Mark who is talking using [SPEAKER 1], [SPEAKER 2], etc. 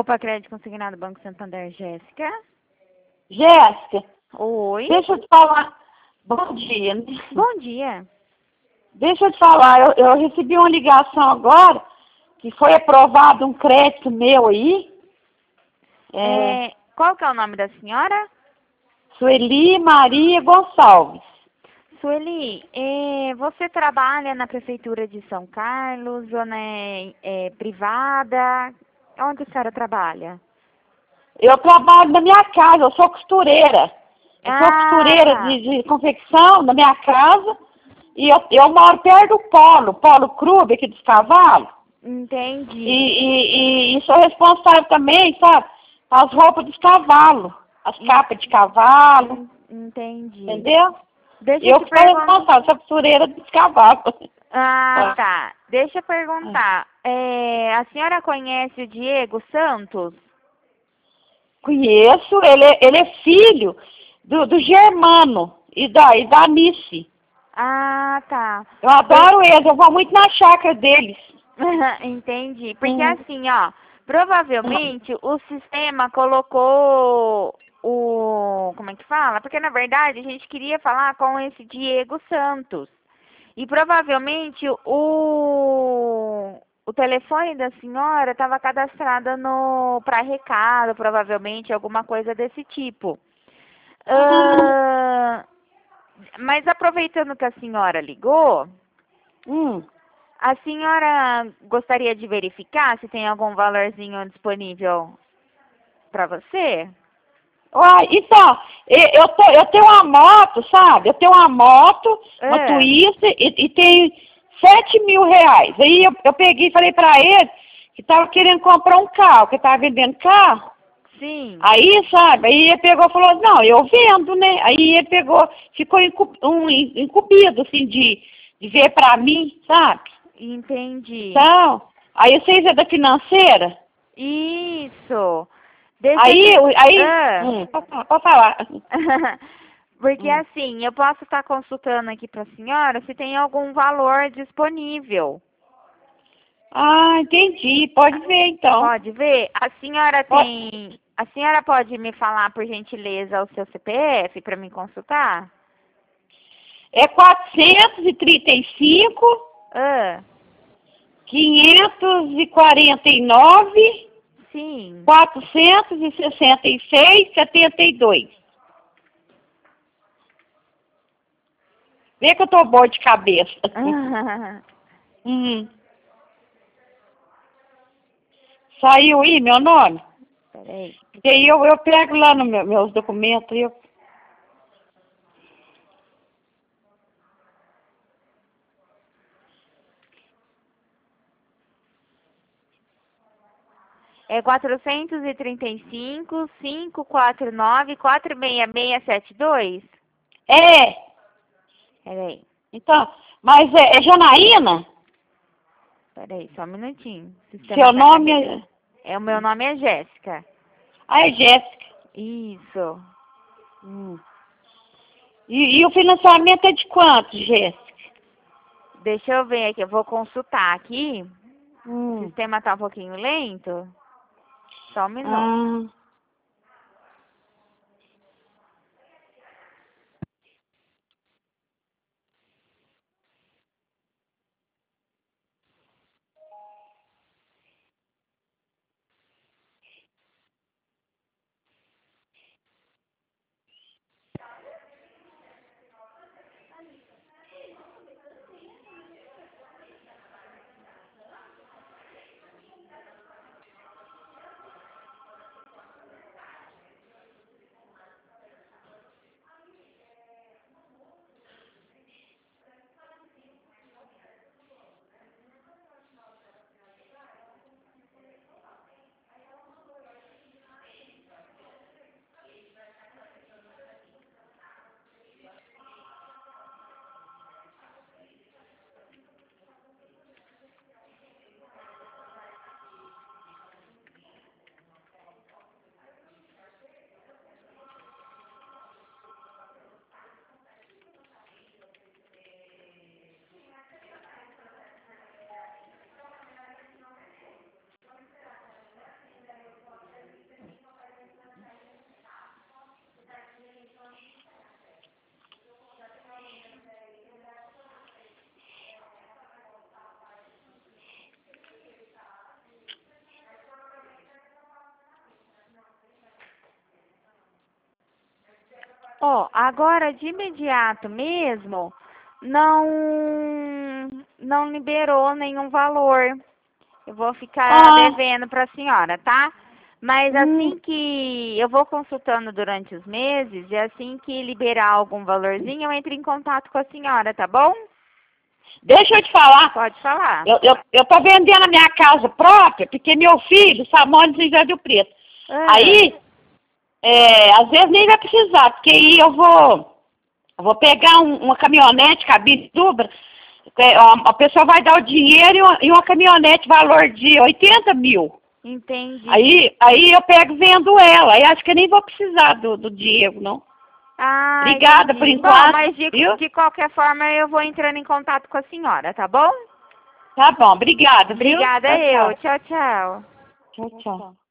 [SPEAKER 1] Opa, Crédito Consignado Banco Santander, Jéssica.
[SPEAKER 2] Jéssica,
[SPEAKER 1] Oi.
[SPEAKER 2] deixa eu te falar. Bom dia. Né?
[SPEAKER 1] Bom dia.
[SPEAKER 2] Deixa eu te falar, eu recebi uma ligação agora que foi aprovado um crédito meu aí.
[SPEAKER 1] Qual que é o nome da senhora?
[SPEAKER 2] Sueli Maria Gonçalves.
[SPEAKER 1] Sueli, você trabalha na Prefeitura de São Carlos, zona privada? Onde a senhora trabalha?
[SPEAKER 2] Eu trabalho na minha casa, eu sou costureira. Eu sou costureira
[SPEAKER 1] Tá.
[SPEAKER 2] de confecção na minha casa e eu moro perto do Polo Clube aqui dos cavalos.
[SPEAKER 1] Entendi.
[SPEAKER 2] E sou responsável também, sabe, as roupas dos cavalos, as capas de cavalo,
[SPEAKER 1] Entendi.
[SPEAKER 2] entendeu?
[SPEAKER 1] Deixa
[SPEAKER 2] E
[SPEAKER 1] eu
[SPEAKER 2] eu
[SPEAKER 1] te
[SPEAKER 2] que sou
[SPEAKER 1] perguntar.
[SPEAKER 2] responsável, sou costureira dos cavalos.
[SPEAKER 1] Ah,
[SPEAKER 2] Ah,
[SPEAKER 1] tá. Deixa eu perguntar. A senhora conhece o Diego Santos?
[SPEAKER 2] conheço, ele é filho do Germano e da Nice.
[SPEAKER 1] Ah, tá.
[SPEAKER 2] Eu adoro eles, eu vou muito na chácara deles.
[SPEAKER 1] Entendi. Porque
[SPEAKER 2] Hum.
[SPEAKER 1] assim, ó, provavelmente o sistema colocou como é que fala? Porque na verdade a gente queria falar com esse Diego Santos. E provavelmente o telefone da senhora estava cadastrado no para recado, provavelmente alguma coisa desse tipo. Ah, mas aproveitando que a senhora ligou,
[SPEAKER 2] Hum.
[SPEAKER 1] a senhora gostaria de verificar se tem algum valorzinho disponível para você?
[SPEAKER 2] Uai, então, eu tenho uma moto, sabe? Eu tenho uma moto, uma
[SPEAKER 1] É,
[SPEAKER 2] Twister e tem 7.000 reais. Aí eu peguei e falei pra ele que tava querendo comprar um carro, que tava vendendo carro.
[SPEAKER 1] sim,
[SPEAKER 2] Aí, sabe, aí ele pegou e falou, não, eu vendo, né? Aí ele pegou, ficou incumbido, assim, de ver pra mim, sabe?
[SPEAKER 1] entendi.
[SPEAKER 2] Então, aí vocês é da financeira?
[SPEAKER 1] Isso. Deixa eu
[SPEAKER 2] Aí,
[SPEAKER 1] te...
[SPEAKER 2] aí,
[SPEAKER 1] Ah.
[SPEAKER 2] pode falar.
[SPEAKER 1] Porque
[SPEAKER 2] Hum.
[SPEAKER 1] assim, eu posso estar consultando aqui para a senhora se tem algum valor disponível.
[SPEAKER 2] Ah, entendi, pode ver então.
[SPEAKER 1] Pode ver?
[SPEAKER 2] Pode.
[SPEAKER 1] A senhora pode me falar, por gentileza, o seu CPF para me consultar?
[SPEAKER 2] É 435,
[SPEAKER 1] Ah,
[SPEAKER 2] 549,
[SPEAKER 1] sim.
[SPEAKER 2] 466, 72. Vê que eu tô boa de cabeça. Hum. Saiu aí meu nome?
[SPEAKER 1] Peraí.
[SPEAKER 2] Porque aí eu pego lá nos meus documentos.
[SPEAKER 1] É 435-549-46672?
[SPEAKER 2] É,
[SPEAKER 1] Peraí,
[SPEAKER 2] então, mas é Janaína?
[SPEAKER 1] peraí, só um minutinho. O sistema
[SPEAKER 2] Seu
[SPEAKER 1] tá
[SPEAKER 2] nome
[SPEAKER 1] carregando. O meu nome é Jéssica.
[SPEAKER 2] é Jéssica.
[SPEAKER 1] Isso.
[SPEAKER 2] Hum. E o financiamento é de quanto, Jéssica?
[SPEAKER 1] Deixa eu ver aqui, eu vou consultar aqui. O
[SPEAKER 2] Hum.
[SPEAKER 1] sistema tá um pouquinho lento. Só um minuto.
[SPEAKER 2] Ah.
[SPEAKER 1] Ó, agora de imediato mesmo, não liberou nenhum valor. Eu vou ficar devendo para a senhora, tá? Mas assim que eu vou consultando durante os meses, e assim que liberar algum valorzinho, eu entro em contato com a senhora, tá bom?
[SPEAKER 2] Deixa eu te falar.
[SPEAKER 1] Pode falar.
[SPEAKER 2] Eu tô vendendo a minha casa própria, porque meu filho só mora em São José do Rio Preto. Aí, às vezes nem vai precisar, porque aí eu vou pegar uma caminhonete, cabine dupla, a pessoa vai dar o dinheiro e uma caminhonete valor de 80 mil.
[SPEAKER 1] Entendi.
[SPEAKER 2] Aí eu pego e vendo ela. Aí acho que eu nem vou precisar do Diego, não.
[SPEAKER 1] Ah,
[SPEAKER 2] Obrigada
[SPEAKER 1] entendi.
[SPEAKER 2] por enquanto.
[SPEAKER 1] Bom, mas de qualquer forma eu vou entrando em contato com a senhora, tá bom?
[SPEAKER 2] Tá bom, obrigada, viu?
[SPEAKER 1] Obrigada
[SPEAKER 2] Tchau,
[SPEAKER 1] eu.
[SPEAKER 2] tchau.
[SPEAKER 1] Tchau, tchau.
[SPEAKER 2] Tchau, tchau.